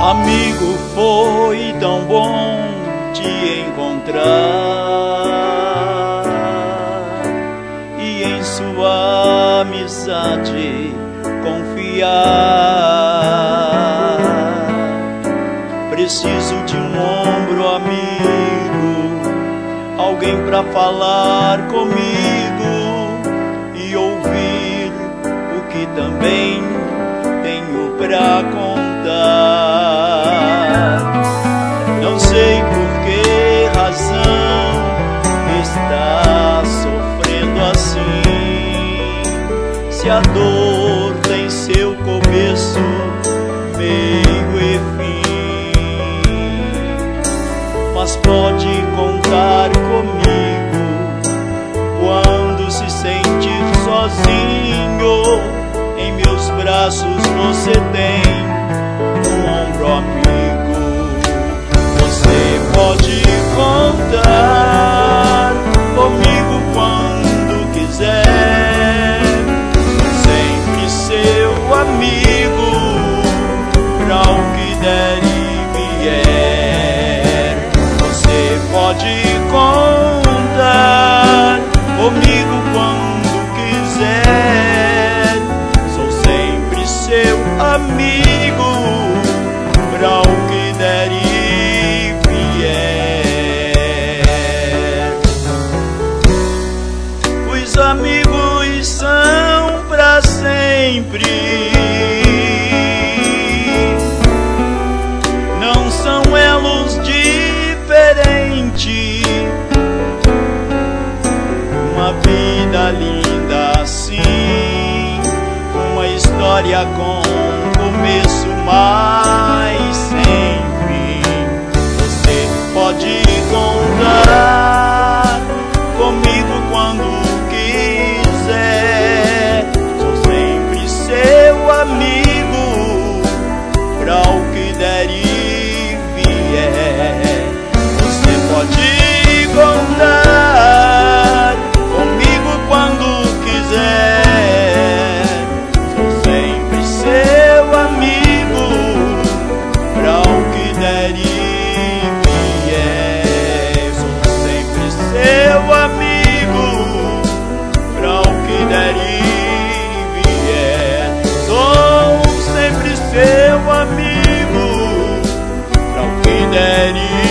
Amigo, foi tão bom te encontrar e em sua amizade confiar. Preciso de um ombro amigo, alguém pra falar comigo e ouvir o que também tenho pra contar. Não sei por que razão está sofrendo assim, se a dor tem seu começo, meio e fim. Mas pode contar comigo quando se sentir sozinho. Em meus braços você tem um ombro amigo. Você pode contar comigo quando quiser. Sou sempre seu amigo, pra o que der e vier. Você pode contar comigo quando quiser. Sou sempre seu amigo, pra o que der e vier. Os amigos são pra sempre, não são elos diferentes. Uma vida linda assim, uma história com começo, mas sem fim. Você pode contar comigo quando quiser. Sou sempre seu amigo, pra o que der e vier. Você pode contar comigo quando quiser. Sou sempre seu amigo, pra o que der e vier. Sou sempre seu amigo, pra o que der e vier. Sou sempre seu amigo, pra o que der e